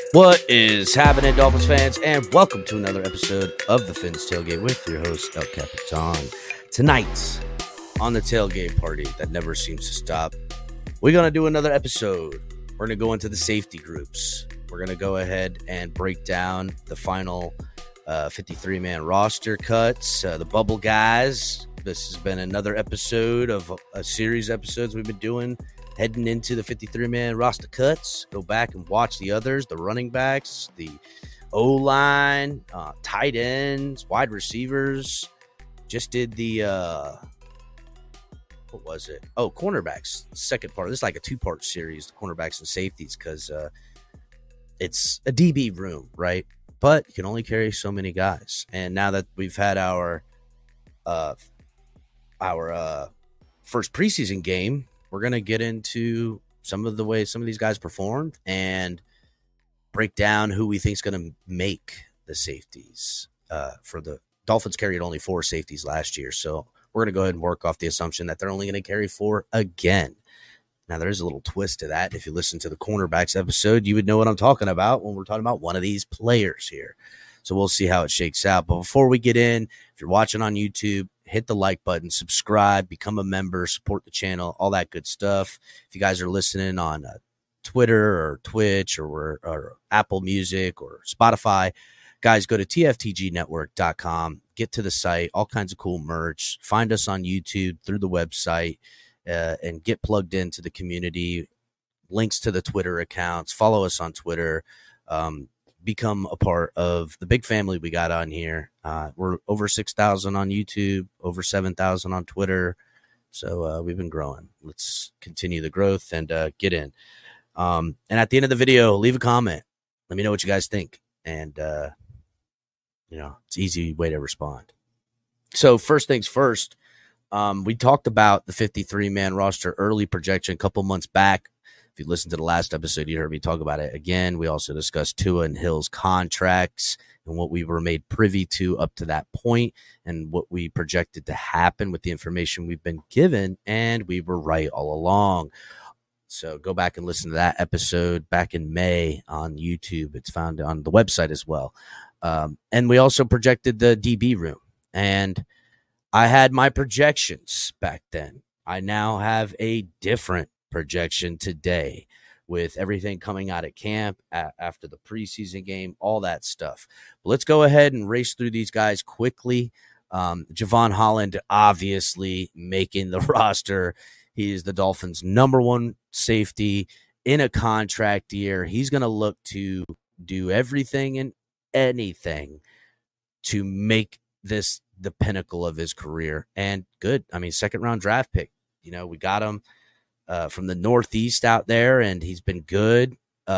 What is happening, Dolphins fans, and welcome to another episode of the Fins Tailgate with your host, El Capitan. Tonight, on the tailgate party that never seems to stop, we're going to do another episode. We're going to go into the safety groups. We're going to go ahead and break down the final 53-man roster cuts, the bubble guys. This has been another episode of a series of episodes we've been doing heading into the 53-man roster cuts. Go back and watch the others, the running backs, the O-line, tight ends, wide receivers. Just did the, what was it? Oh, cornerbacks, second part. This is like a two-part series, the cornerbacks and safeties, because it's a DB room, right? But you can only carry so many guys. And now that we've had our first preseason game, we're going to get into some of the ways some of these guys performed and break down who we think is going to make the safeties. For the Dolphins carried only 4 safeties last year, so we're going to go ahead and work off the assumption that they're only going to carry 4 again. Now, there's a little twist to that. If you listen to the cornerbacks episode, you would know what I'm talking about when we're talking about one of these players here. So we'll see how it shakes out. But before we get in, if you're watching on YouTube, hit the like button, subscribe, become a member, support the channel, all that good stuff. If you guys are listening on Twitter or Twitch or Apple Music or Spotify, guys, go to tftgnetwork.com, get to the site, all kinds of cool merch. Find us on YouTube through the website and get plugged into the community. Links to the Twitter accounts. Follow us on Twitter. Become a part of the big family we got on here. We're over 6,000 on YouTube, over 7,000 on Twitter. So we've been growing. Let's continue the growth and get in. And at the end of the video, leave a comment. Let me know what you guys think. And, it's an easy way to respond. So first things first, we talked about the 53-man roster early projection a couple months back. If you listened to the last episode, you heard me talk about it again. We also discussed Tua and Hill's contracts and what we were made privy to up to that point and what we projected to happen with the information we've been given, and we were right all along. So go back and listen to that episode back in May on YouTube. It's found on the website as well. And we also projected the DB room, and I had my projections back then. I now have a different projection today with everything coming out of camp after the preseason game, all that stuff. But let's go ahead and race through these guys quickly. Jevon Holland obviously making the roster. He is the Dolphins' number 1 safety in a contract year. He's going to look to do everything and anything to make this the pinnacle of his career. And good. I mean, second-round draft pick. We got him from the Northeast out there, and he's been good.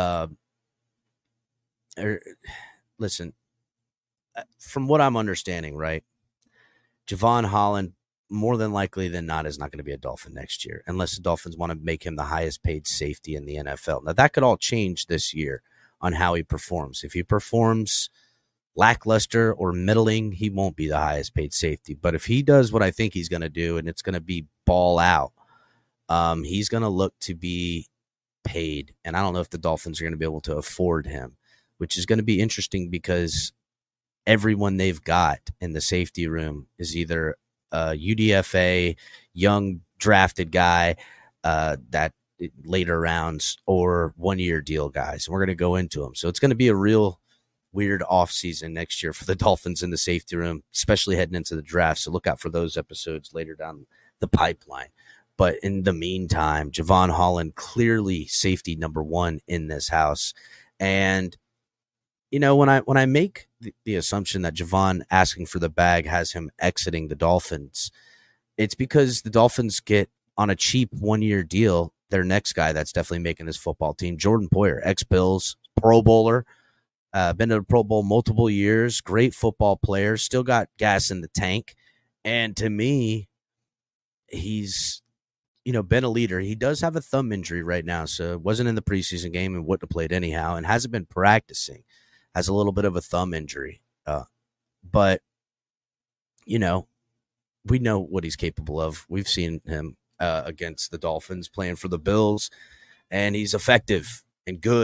Listen, from what I'm understanding, right, Jevon Holland, more than likely than not, is not going to be a Dolphin next year, unless the Dolphins want to make him the highest paid safety in the NFL. Now, that could all change this year on how he performs. If he performs lackluster or middling, he won't be the highest paid safety. But if he does what I think he's going to do, and it's going to be ball out, he's going to look to be paid. And I don't know if the Dolphins are going to be able to afford him, which is going to be interesting because everyone they've got in the safety room is either a UDFA, young drafted guy that later rounds, or 1-year deal guys. And we're going to go into them. So it's going to be a real weird offseason next year for the Dolphins in the safety room, especially heading into the draft. So look out for those episodes later down the pipeline. But in the meantime, Jevon Holland, clearly safety number 1 in this house. And, when I make the assumption that Jevon asking for the bag has him exiting the Dolphins, it's because the Dolphins get on a cheap 1-year deal their next guy that's definitely making this football team, Jordan Poyer, ex-Bills, Pro Bowler, been to the Pro Bowl multiple years, great football player, still got gas in the tank. And to me, he's been a leader. He does have a thumb injury right now, so wasn't in the preseason game and wouldn't have played anyhow, and hasn't been practicing. Has a little bit of a thumb injury. But, we know what he's capable of. We've seen him against the Dolphins playing for the Bills, and he's effective and good.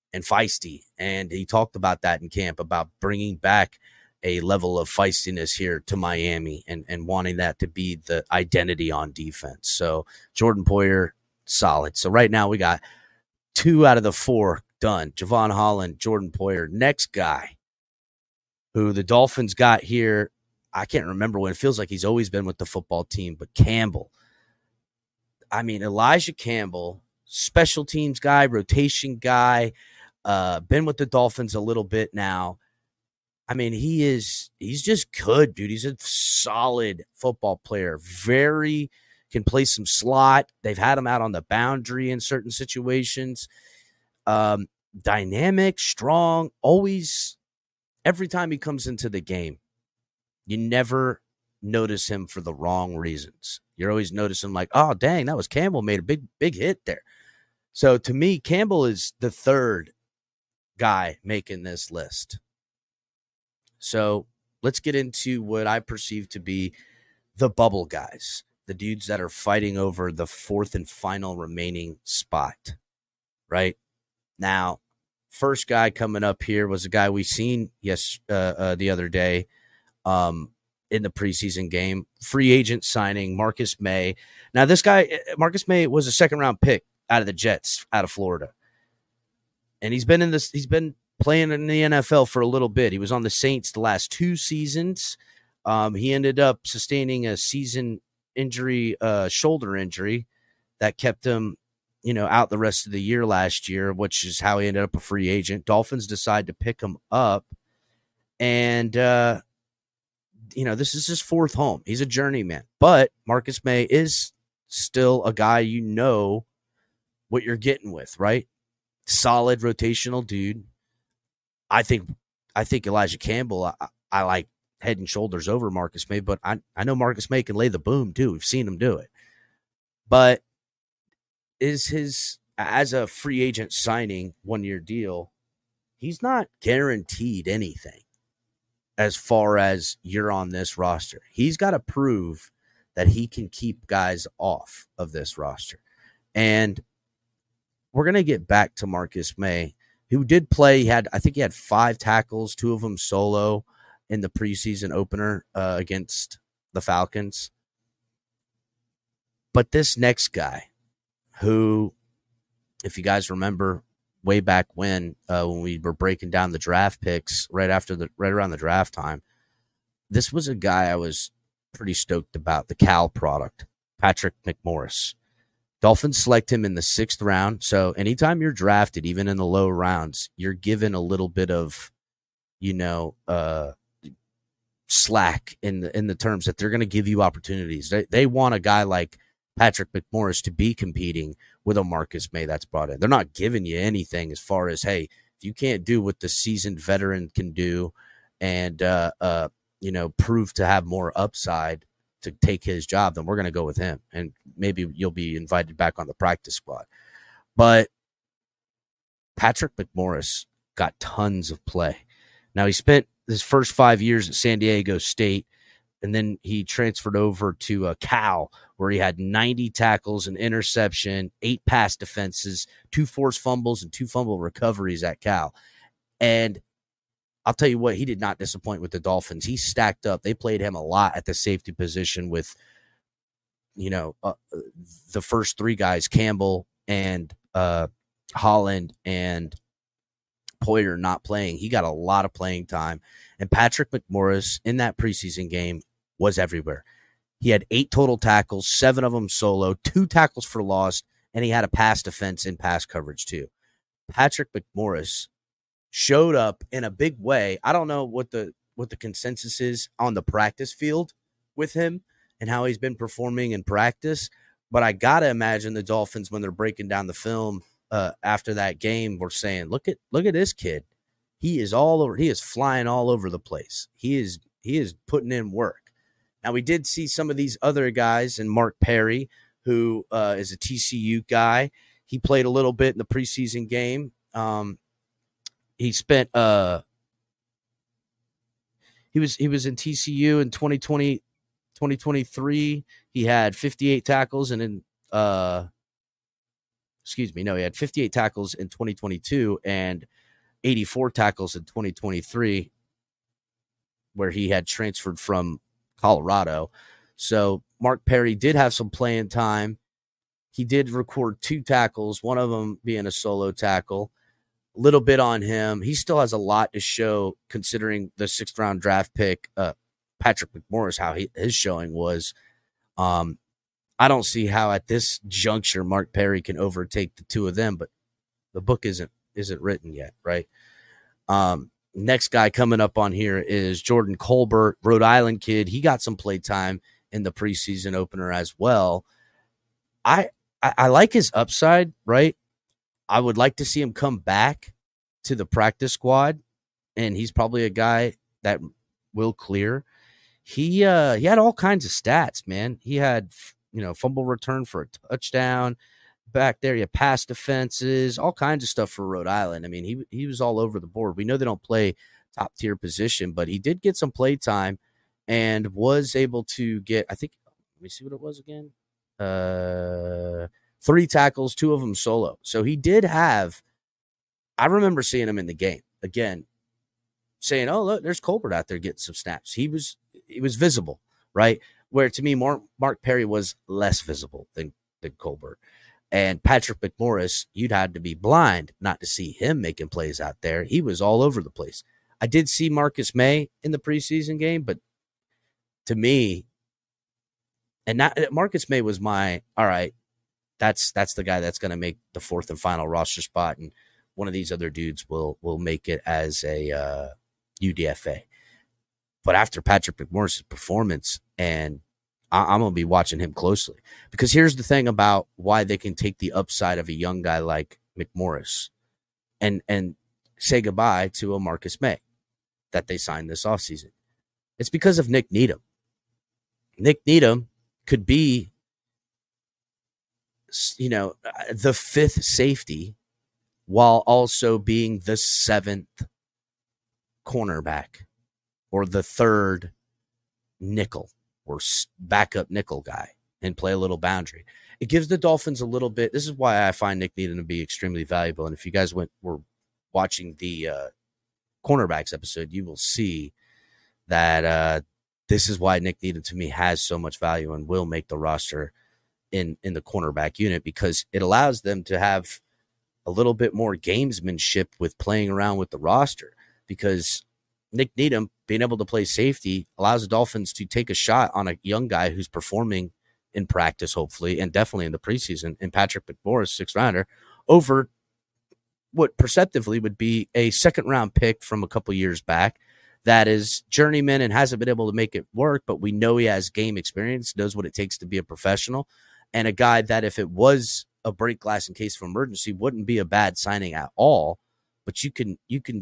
and feisty. And he talked about that in camp, about bringing back a level of feistiness here to Miami and wanting that to be the identity on defense. So Jordan Poyer, solid. So right now we got 2 out of the 4 done. Jevon Holland, Jordan Poyer. Next guy who the Dolphins got here, I can't remember when. It feels like he's always been with the football team, but Campbell. I mean, Elijah Campbell, special teams guy, rotation guy, been with the Dolphins a little bit now. I mean, he's just good, dude. He's a solid football player. Can play some slot. They've had him out on the boundary in certain situations. Dynamic, strong, always, every time he comes into the game, you never notice him for the wrong reasons. You're always noticing like, oh, dang, that was Campbell, made a big hit there. So to me, Campbell is the third guy making this list. So let's get into what I perceive to be the bubble guys, the dudes that are fighting over the 4th and final remaining spot, right? Now, first guy coming up here was a guy we seen the other day in the preseason game, free agent signing, Marcus Maye. Now, this guy, Marcus Maye, was a second-round pick out of the Jets, out of Florida. And he's been playing in the NFL for a little bit. He was on the Saints the last 2 seasons. He ended up sustaining a season injury, shoulder injury that kept him, out the rest of the year last year, which is how he ended up a free agent. Dolphins decide to pick him up. And, this is his 4th home. He's a journeyman. But Marcus Maye is still a guy what you're getting with, right? Solid rotational dude. I think Elijah Campbell, I like head and shoulders over Marcus Maye, but I know Marcus Maye can lay the boom too. We've seen him do it. But as a free agent signing, 1-year deal, he's not guaranteed anything as far as you're on this roster. He's got to prove that he can keep guys off of this roster. And we're going to get back to Marcus Maye, who did play. I think he had 5 tackles, 2 of them solo in the preseason opener against the Falcons. But this next guy, who, if you guys remember way back when we were breaking down the draft picks right around the draft time, this was a guy I was pretty stoked about, the Cal product, Patrick McMorris. Dolphins select him in the 6th round. So anytime you're drafted, even in the low rounds, you're given a little bit of, slack in the terms that they're going to give you opportunities. They want a guy like Patrick McMorris to be competing with a Marcus Maye that's brought in. They're not giving you anything as far as, hey, if you can't do what the seasoned veteran can do and, prove to have more upside to take his job, then we're going to go with him. And maybe you'll be invited back on the practice squad. But Patrick McMorris got tons of play. Now, he spent his first 5 years at San Diego State, and then he transferred over to Cal, where he had 90 tackles, an interception, 8 pass defenses, 2 forced fumbles, and 2 fumble recoveries at Cal. And I'll tell you what, he did not disappoint with the Dolphins. He stacked up. They played him a lot at the safety position with, the first 3 guys, Campbell and Holland and Poyer not playing. He got a lot of playing time. And Patrick McMorris in that preseason game was everywhere. He had 8 total tackles, 7 of them solo, 2 tackles for loss, and he had a pass defense in pass coverage too. Patrick McMorris showed up in a big way. I don't know what the consensus is on the practice field with him and how he's been performing in practice, but I got to imagine the Dolphins, when they're breaking down the film after that game, were saying, look at this kid. He is all over. He is flying all over the place. He is putting in work. Now, we did see some of these other guys, and Mark Perry, who is a TCU guy. He played a little bit in the preseason game. He spent he was in TCU in 2023. He had 58 tackles, and in excuse me, no, he had 58 tackles in 2022 and 84 tackles in 2023, where he had transferred from Colorado. So Mark Perry did have some playing time. He did record 2 tackles, one of them being a solo tackle. A little bit on him. He still has a lot to show, considering the 6th round draft pick, Patrick McMorris, how his showing was. I don't see how at this juncture Mark Perry can overtake the two of them, but the book isn't written yet, right? Next guy coming up on here is Jordan Colbert, Rhode Island kid. He got some play time in the preseason opener as well. I like his upside, right? I would like to see him come back to the practice squad, and he's probably a guy that will clear. He had all kinds of stats, man. He had, fumble return for a touchdown. Back there, you pass defenses, all kinds of stuff for Rhode Island. I mean, he was all over the board. We know they don't play top-tier position, but he did get some play time and was able to get, I think, let me see what it was again. 3 tackles, 2 of them solo. So he did have, I remember seeing him in the game, again, saying, oh, look, there's Colbert out there getting some snaps. He was visible, right? Where to me, Mark Perry was less visible than Colbert. And Patrick McMorris, you'd had to be blind not to see him making plays out there. He was all over the place. I did see Marcus May in the preseason game, but to me, and Marcus May was my, all right, that's the guy that's going to make the 4th and final roster spot, and one of these other dudes will make it as a UDFA. But after Patrick McMorris' performance, and I'm going to be watching him closely, because here's the thing about why they can take the upside of a young guy like McMorris and say goodbye to a Marcus May that they signed this offseason. It's because of Nick Needham. Nick Needham could be, the 5th safety while also being the 7th cornerback or the 3rd nickel or backup nickel guy and play a little boundary. It gives the Dolphins a little bit. This is why I find Nick Needham to be extremely valuable. And if you guys were watching the cornerbacks episode, you will see that this is why Nick Needham to me has so much value and will make the roster in the cornerback unit, because it allows them to have a little bit more gamesmanship with playing around with the roster, because Nick Needham being able to play safety allows the Dolphins to take a shot on a young guy who's performing in practice, hopefully, and definitely in the preseason, and Patrick McMorris, 6th rounder, over what perceptively would be a 2nd round pick from a couple years back that is journeyman and hasn't been able to make it work, but we know he has game experience, knows what it takes to be a professional, and a guy that if it was a break glass in case of emergency wouldn't be a bad signing at all. But you can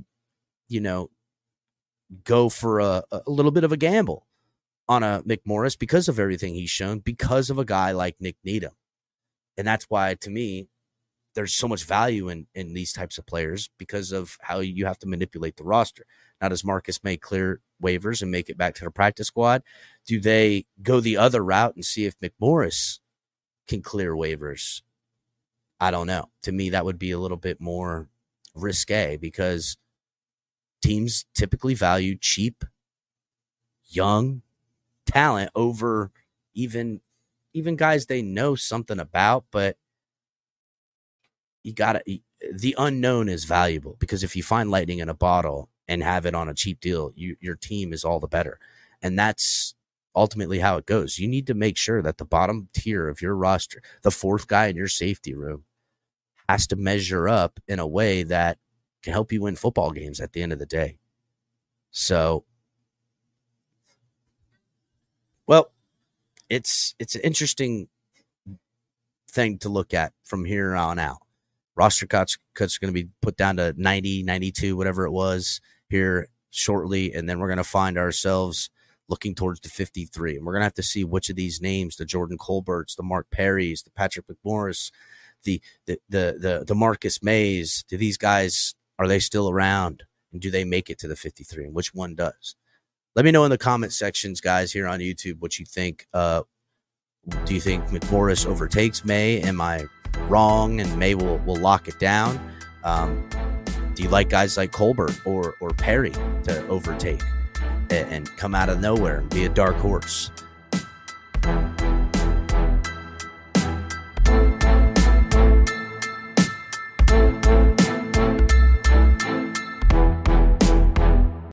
go for a little bit of a gamble on a McMorris because of everything he's shown, because of a guy like Nick Needham. And that's why, to me, there's so much value in these types of players, because of how you have to manipulate the roster. Now, does Marcus May clear waivers and make it back to the practice squad? Do they go the other route and see if McMorris can clear waivers? I don't know. To me, that would be a little bit more risque, because teams typically value cheap, young talent over even guys they know something about. But the unknown is valuable, because if you find lightning in a bottle and have it on a cheap deal, your team is all the better. And that's ultimately how it goes. You need to make sure that the bottom tier of your roster, the 4th guy in your safety room, has to measure up in a way that can help you win football games at the end of the day. So, well, it's an interesting thing to look at from here on out. Roster cuts are going to be put down to 90, 92, whatever it was here shortly, and then we're going to find ourselves looking towards the 53. And we're going to have to see which of these names, the Jordan Colberts, the Mark Perrys, the Patrick McMorris, the Marcus Mays, do these guys, are they still around? And do they make it to the 53? And which one does? Let me know in the comment sections, guys, here on YouTube, what you think. Do you think McMorris overtakes May? Am I wrong, and May will lock it down? Do you like guys like Colbert or Perry to overtake and come out of nowhere and be a dark horse?